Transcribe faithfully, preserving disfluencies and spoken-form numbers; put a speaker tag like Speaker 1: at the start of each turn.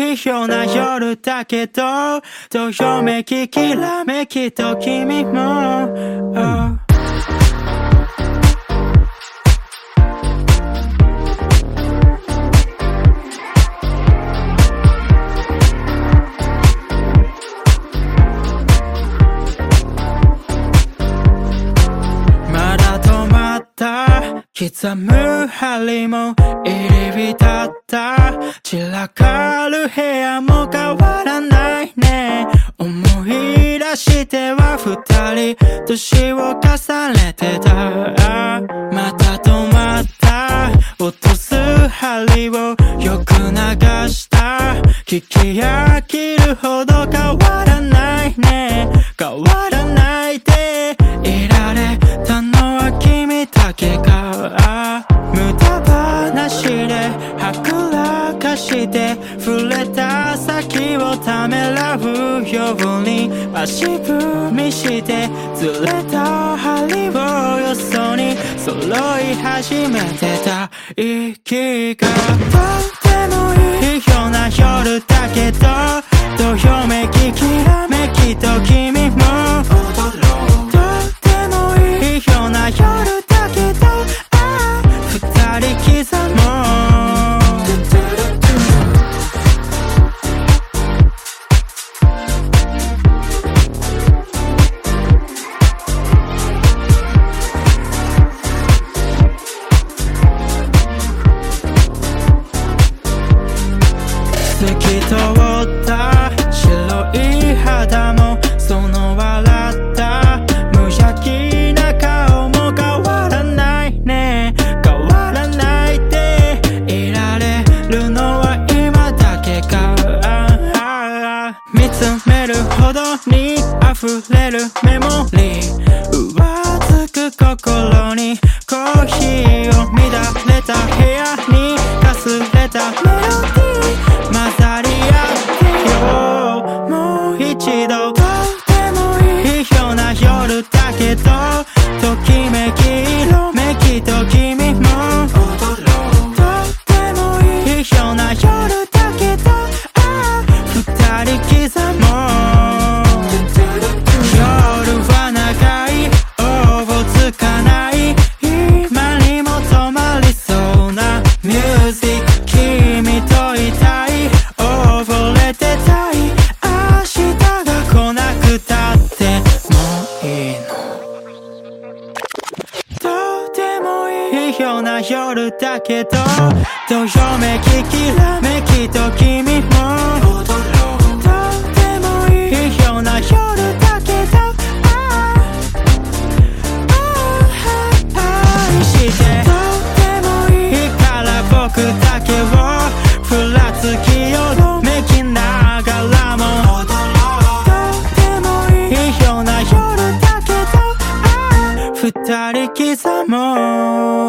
Speaker 1: 異様な夜だけどどよめききらめきと君も、oh刻む針も入り浸った散らかる部屋も変わらないね思い出しては二人年を重ねてたまた止まった落とす針をよく流した聞き飽きるほど変わらないね変わらないでいられたのは君だけか無駄話ではぐらかして触れた先をためらうように足踏みしてずれた針をよそに揃い始めてた息がとってもいいような夜だけどどよめききらめきと君も踊ろうとってもいいような夜だけど二人刻もう透き通った白い肌もその笑った無邪気な顔も変わらないね変わらないでいられるのは今だけか見つめるほどに溢れるメモリー上つく心にコーヒーを乱れた部屋にかすれたメロディー混ざり合ってよもう一度とってもいいような夜だけどときめき色めきと君も踊ろうとってもいいような夜だけどああ二人刻もう夜は長いおぼつかない今にも止まりそうなミュージック君といたい溺れてたい明日が来なくたってもういいのとてもいいような夜だけどどよめききらめきと君も踊ろうとてもいいような夜だけどああ愛してとてもいいから僕だけをふらつきよめきながらも踊ろうとてもいいような夜だけどああ二人刻もう